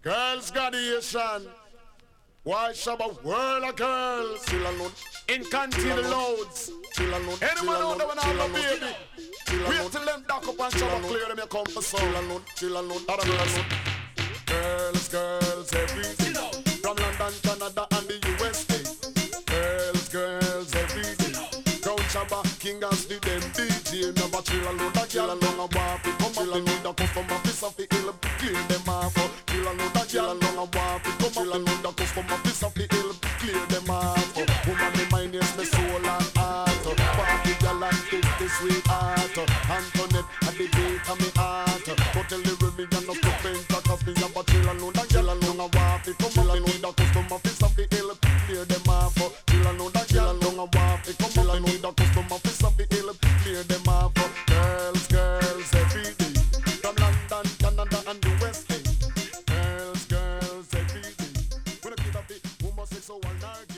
Girls graduation. Why shabba world of girls? Chill alone. Incontinent loads. Chill alone. Anyone out there when I have a baby? Wait till them dock up and shabba clear them you come for some. Chill alone. Chill alone. Other girls. Girls, girls, everything. From London, Canada and the USA. Girls, girls, everything. Crown shabba, king as the them DJ. Never chill alone. That girl alone a walk. Come up in the customer piece of the hill. Clear them off. Chill alone. That girl alone a walk. Come up in the customer piece of the hill. Clear them off. Woman, me mind is my soul and heart. Party girl and take the sweetheart. Antoinette at the gate of me heart. But tell the Remy and not to paint that cause me a but chill alone. That girl alone a walk. Come up in the customer piece of the hill. Clear them off. Chill alone. That girl alone a walk. Come up in the customer piece of the hill. Clear them off. Girls, girls, every day. From London, Canada and the West End. Girls, girls, every day. When I get a bit, woman say so all night.